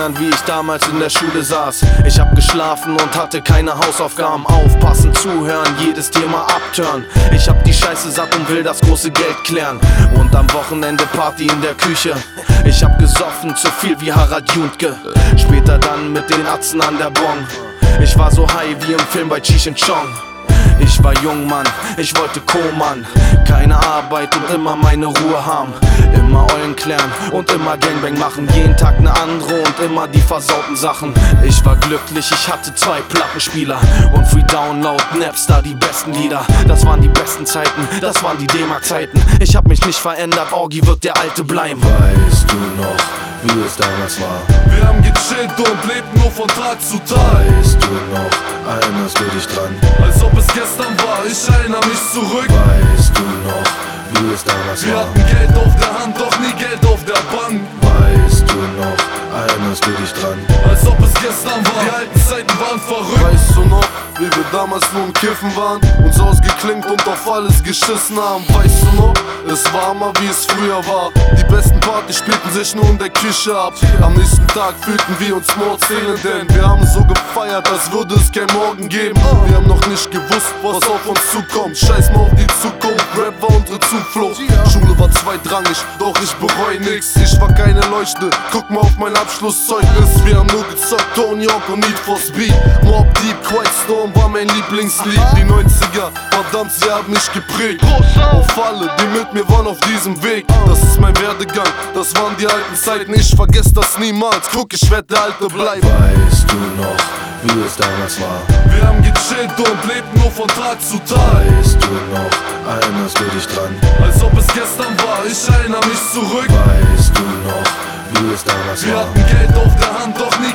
erinnern, wie ich damals in der Schule saß. Ich hab geschlafen und hatte keine Hausaufgaben. Aufpassen, zuhören, jedes Thema abtören. Ich hab die Scheiße satt und will das große Geld klären. Und am Wochenende Party in der Küche. Ich hab gesoffen, zu viel wie Harald Juntke. Später dann mit den Atzen an der Bon. Ich war so high wie im Film bei Cheech and Chong. Ich war jung, Mann, ich wollte Mann. Keine Arbeit und immer meine Ruhe haben. Immer Eulen klären und immer Gangbang machen. Jeden Tag ne andere und immer die versauten Sachen. Ich war glücklich, ich hatte 2 Plattenspieler und Free Download, Napster, die besten Lieder. Das waren die besten Zeiten, das waren die D-Mark-Zeiten. Ich hab mich nicht verändert, Orgi wird der Alte bleiben. Weißt du noch, wie es damals war? Wir haben gechillt und lebten nur von Tag zu Tag. Weißt du noch, erinnerst du dich dran? Als ob es gestern war, ich erinnere mich zurück. Weißt du noch, wie es damals Wir war? hatten Geld auf der Hand, doch nie Geld auf der Bank. Weißt du noch, erinnerst du dich dran? Als ob es gestern war, die alten Zeiten waren verrückt. Weißt du noch, wie wir damals nur im Kiffen waren, uns ausgeklinkt und auf alles geschissen haben? Weißt du noch, es war mal wie es früher war. Die besten Partys spielten sich nur in der Küche ab. Am nächsten Tag fühlten wir uns Mordszenen, denn wir haben so gefeiert, als würde es kein Morgen geben. Wir haben noch nicht gewusst, was auf uns zukommt. Scheiß mal auf die Zukunft, Rap war unsere Zuflucht. Schule war zweitrangig, doch ich bereu nix. Ich war keine Leuchte, guck mal auf mein Abschlusszeugnis. Wir haben nur gezockt, Tony Hawk und Need for Speed. Mobb Deep, Quiet Storm war mein Lieblingslied. Die 90er, verdammt, sie haben mich geprägt. Auf alle, die mit mir waren auf diesem Weg. Das ist mein Werdegang, das waren die alten Zeiten. Ich vergess das niemals, guck, ich werd der Alte bleiben. Weißt du noch, wie es damals war? Wir haben gechillt und lebten nur von Tag zu Tag. Weißt du noch, erinnerst du dich dran? Als ob es gestern war, ich erinnere mich zurück. Weißt du noch, wie es damals Wir war? hatten Geld auf der Hand, doch nie